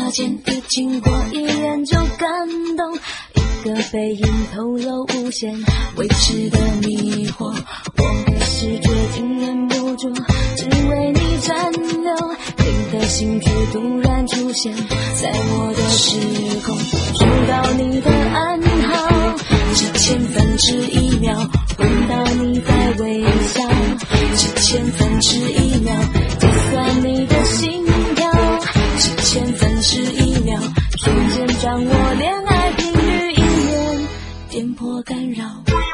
间一经过，一眼就感动。一个背影透露无限未知的迷惑，我的视觉竟忍不住，只为你暂留。你的心句突然出现在我的时空，收到你的暗号，只千分之一秒，闻到你在微笑，只千分之一秒，计算你的心跳，只千分之一秒，瞬间掌握恋爱频率，一念颠簸干扰。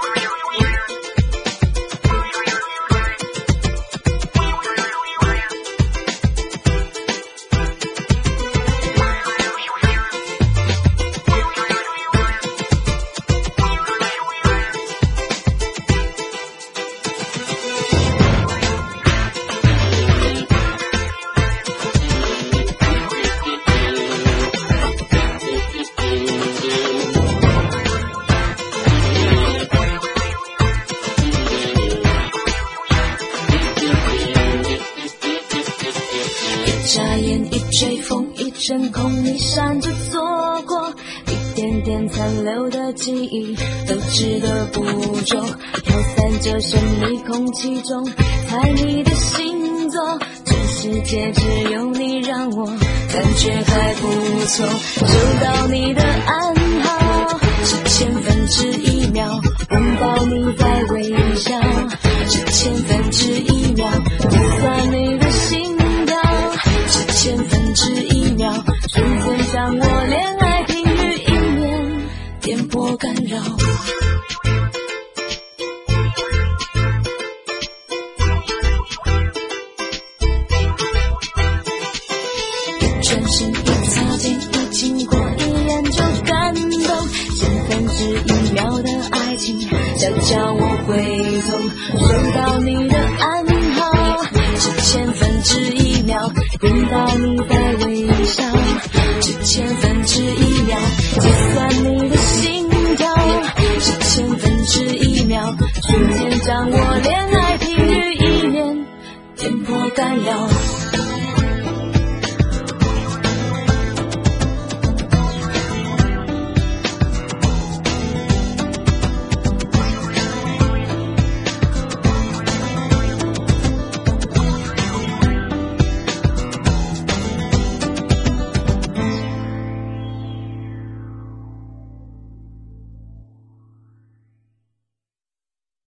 眨眼一吹风，一阵空，你闪着错过，一点点残留的记忆都值得捕捉，飘散着神秘空气中，猜你的星座，全世界只有你让我感觉还不错，收到你的暗号，只千分之一秒，闻到你在微笑，只千分之一秒，计算你的心跳，只千分之一秒，瞬间掌握恋爱频率，一念颠簸干扰。全心一擦肩，一经过，一眼就感动，千分之一秒的爱情想叫我回头，收到你的暗号，只千分之一秒，闻到你在微笑，只千分之一秒，计算你的心跳，只千分之一秒，瞬间掌握恋爱频率，一念颠簸干扰。